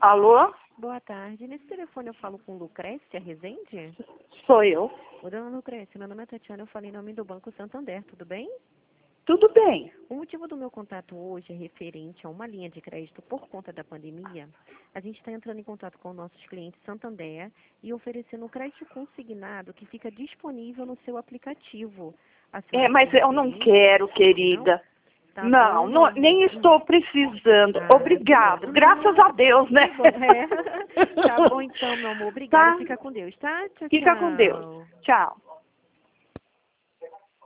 Alô? Boa tarde. Nesse telefone eu falo com Lucrécia Rezende? Sou eu. Ô, dona Lucrécia, meu nome é Tatiana, eu falei em nome do Banco Santander, tudo bem? Tudo bem. O motivo do meu contato hoje é referente a uma linha de crédito por conta da pandemia. A gente está entrando em contato com nossos clientes Santander e oferecendo um crédito consignado que fica disponível no seu aplicativo. Mas eu não quero, querida. Tá Não, bom, nem estou precisando. Obrigado. Não, Graças a Deus, né? tá bom, Tá bom então, meu amor. Obrigada. Tá? Fica com Deus, tá? Tchau, Fica com Deus. tchau. Tchau.